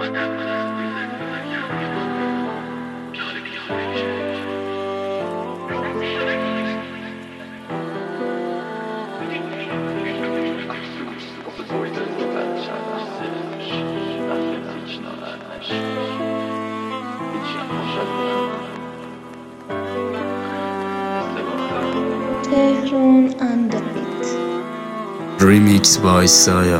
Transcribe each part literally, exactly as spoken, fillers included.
Tehran and the beat. Remix by Saya.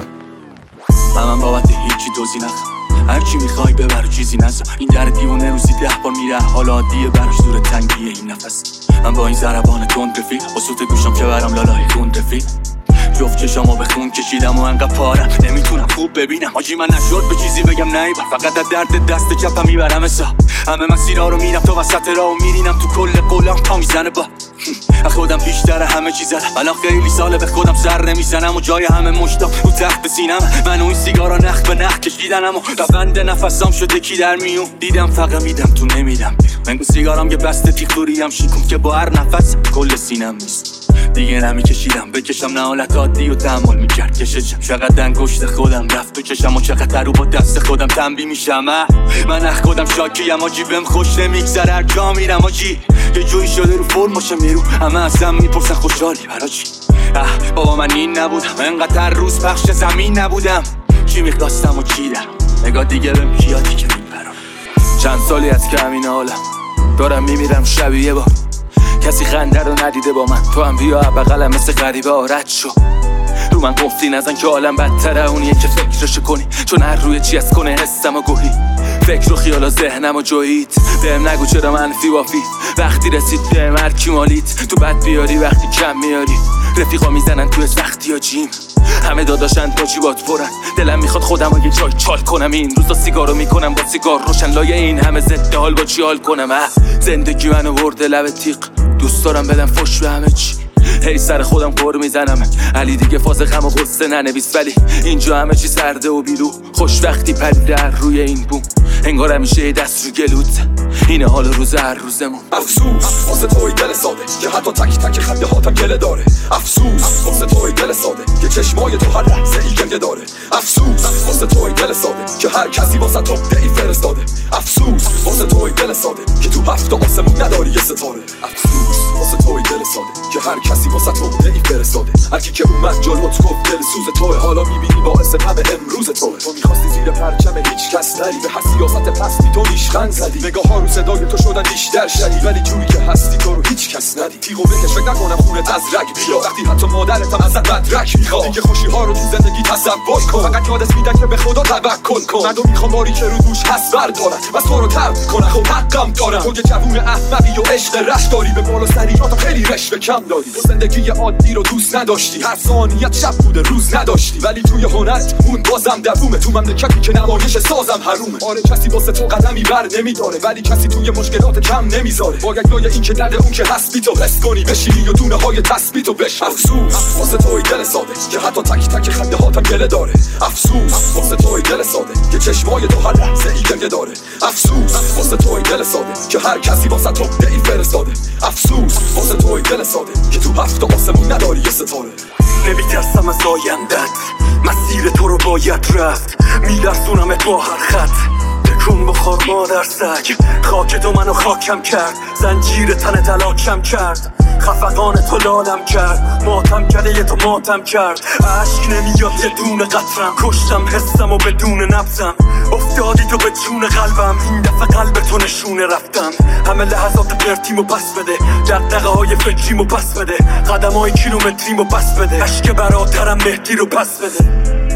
من بابت هیچی دوزی نخم، هرچی میخوای ببر و چیزی نزا. این در دیونه روزی ده بار میره، حال عادیه براش دور تنگیه این نفس. من با این ضربان تند رفیق، با صوت گوشم که برم لالای خون رفیق. جفت چشامو به خون کشیدم و انقدر پارم نمیتونم خوب ببینم. حاجی من نشد به چیزی بگم نیبر، فقط از درد دست چپم میبرم حساب. همه مسیرها رو میرم تا وسط راه و میرینم تو کل قولم پا میزنه با خودم بیشتر همه چیز دارم. الان خیلی ساله به خودم سر نمیزنم و جای همه مشتام رو تخت سینم. من و این سیگارا نخ به نخ کشیدنم و روند نفسام شده کی در میون. دیدم فقط میدم تو نمیدم بیرون. من سیگارام یه بسته تیخوریم شیکم که با هر نفس کل سینم نیست. دیگه نمیکشیدم بکشم نه حالت عادی و تحمل میکرد کششم. چقدر انگشت خودم رفت تو چشم و چقدر رو با دست خودم تنبی میشم. من اخ خودم شاکیم آجی، بهم خوش نمیگذره هر جا میرم آجی. یه جوی شده رو فرماشم میرو، همه ازم میپرسن خوشحالی برا چی؟ اه بابا من این نبودم، انقدر روز پخش زمین نبودم. چی میخواستم و چی دارم، نگاه دیگه بهم کیاتی که میپرم. چند سالی از که همین حالم دارم میمیرم شبیه یه بار. کسی خنده رو ندیده با من، تو هم بیا بغلم مثل غریبه آرد شو. رو من گفتی نزن که عالم بدتره اونیه که فکرشو کنی، چون هر روی چی از کنه حسم و گوهی. فکر و خیال و ذهنم و جویید، بهم نگو چرا منفی وافی. وقتی رسید بهم هر کی مالیت، تو بد بیاری وقتی کم میاری. رفیقا میزنن تو از وقتی یا جیم، همه داداشن تا جیبات پرن. دلم میخواد خودم و یه جای چال کنم. این روزا سیگارو میکنم با سیگار روشن، لایه این همه ضد حال با چی حال کنم. زندگی منو برده لب تیغ، دوست دارم بدم فش به همه چی. هی سر خودم قور میزنم علی دیگه فاز غم و غصه ننویس، ولی اینجا همه چی سرده و بیرو. خوش وقتی پریده در روی این بوم، انگار همیشه دست رو گلوت. اینه حال روز هر روزمون. افسوس واسه توی دل ساده که حتی تک تک خنده هاتم گله داره. افسوس واسه توی دل ساده که چشمای تو هر لحظه ای گنگه داره. افسوس واسه توی دل ساده که هر کسی واسه تو دعی فرستاده. افسوس واسه توی دل ساده که تو هفت آسمون نداری یه ستاره. افسوس واسه توی دل ساده که هر کسی واسه تو دعی فرستاده. هر کی که اومد جلوت گفت دل سوز توه، حالا میبینی باعث غم امروز توه. تو میخواستی زیر پرچم هیچ کس نری، به سیاست پستی تو نیشخند زدی. نگاه ها رو صدای تو شدن بیشتر شدی، ولی جوری که هستی تو رو هیچ کس ندی. تیغو بکش فکر نکنم خونت از رگ بیا، وقتی حتی مادرتم ازت مدرک میخواد. دیگه خوشی ها رو تو زندگی تصور کن، فقط یادت میدن که به خدا توکل کن. مردم میخوام باری که رو دوش هست بردارن، بس تو رو ترک کنن. خب حقم دارم، تو یه جوون احمقی و عشق رش داری، به بالا سریعات خیلی رشوه کم داری. تو زندگی عادی رو دوست نداشتی، هر ثانیت شب بوده روز نداشتی، ولی توی هنرت اون بازم دوومه. تو مملکتی که نمایش سازم حرومه. آره کسی واسه تو قدمی بر نمیداره، ولی کسی توی مشکلات کم نمیذاره. باید لای این که درد اون که هست بی تو رس کنی، بشینی و دونه های تثبیت و بش. افسوس واسه توی دل ساده که حتی تک تک خنده هاتم گله داره. افسوس واسه توی دل ساده که چشمای تو هر لحظه ای گنگه داره. افسوس واسه توی دل ساده که هر کسی واسه تو دعی فرستاده. افسوس واسه توی دل ساده که تو هفت آسمون نداری یه ستاره. نمیترسم از آیندت، مسیر تو رو باید رفت. میلرزونمت با هر خط، تکون بخور مادر سگ. خاک تو منو خاکم کرد، زنجیر تن تلاکم کرد. خفقان تو لالم کرد، ماتم کرده یه تو ماتم کرد. عشق نمیاد یه دونه قطرم، کشتم حسم و بدون نبزم. افتادی تو به جون قلبم، این دفعه قلب تو نشونه رفتم. همه لحظات پرتیمو پس بده، دقدقه های فکریمو پس بده. قدم های کیلومتریمو پس بده، عشق برادرم مهدی رو پس بده.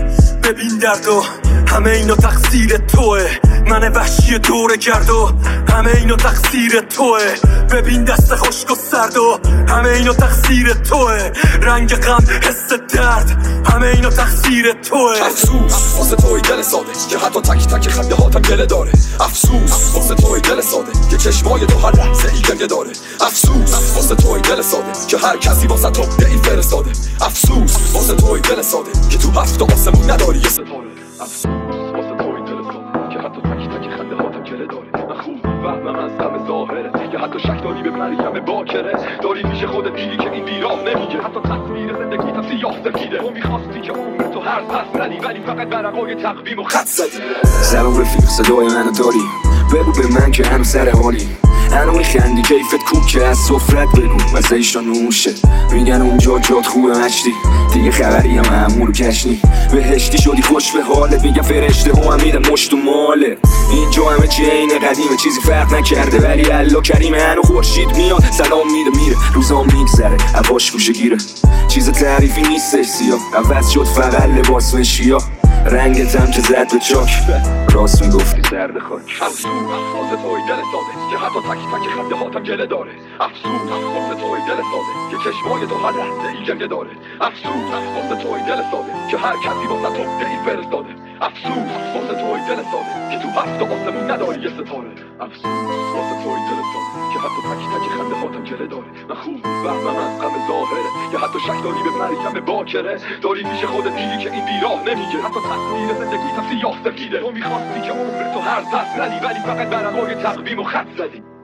ببین دردو همه اینا تقصیر توه، من وحشی دوره کرد و همه اینا تقصیر توه. ببین دست خشک و سرد و همه اینا تقصیر توه. رنگ غم حس درد همه اینا تقصیر توه. افسوس واسه توی دل ساده که حتی تک تک خنده هاتم گله داره. افسوس واسه توی دل ساده که چشمای تو هر لحظه ای گنگه داره. افسوس واسه توی دل ساده که هر کسی واسه تو دعی فرستاده. افسوس واسه توی دل ساده که تو هفت آسمون نداری یه ستاره. افسوس واسه توی دل ساده که حتی تک تک خنده هاتم گله داره. من خوب فهمم از همه ظاهره، حتی شک داری به مریم باکره داری میشه خودت دیدی که این بیراه نمیگه حتی تصویر زندگی تا سیاه سفیده تو میخواستی که عمر تو هر پس ندی ولی فقط برقای تقویم و خط زدی سلام رفیق صدای منو داری بگو به من که هنو سر حالی هنو میخندی کیفت کوک که از سفرت بگو مثل ایشان نوشه میگن اونجا جات خوبه مشتی دیگه خبری هم همون کشنی بهشتی شدی خوش به حالت میگن فرشته هم هم میدن مشت و ماله اینجا همه چی اینه قدیمه چیزی فرق نکرده ولی الله کریمه هنو خورشید میاد سلام میده میره روزا میگذره هواش گوشه گیره چیز تعریفی نیستش سیاه عوض شد فقط لباس و شیاه رنگت هم که زد به چاک راست میگفتی زرد خاک افسوس واسه توی دل ساده که حتی تک تک خنده هاتم گله داره افسوس واسه توی دل ساده که چشمای تو هر لحظه ای گریه داره افسوس واسه توی دل ساده که هر کسی واسه تو دل فرستاده افسوس واسه توی دل ساده که تو هفت آسمون نداری یه ستاره افسوس واسه توی دل ساده که حتی تک تک خنده هاتم گله داره من خوب میفهمم از غم ظاهره که حتی شک داری به مریم باکره داری میشه خودت دیدی که این بیراه نمیگه حتی تصویر زندگی تا سیاه سفیده تو میخواستی که عمر تو هر پس ندی ولی فقط برقای تقویم و خط زدی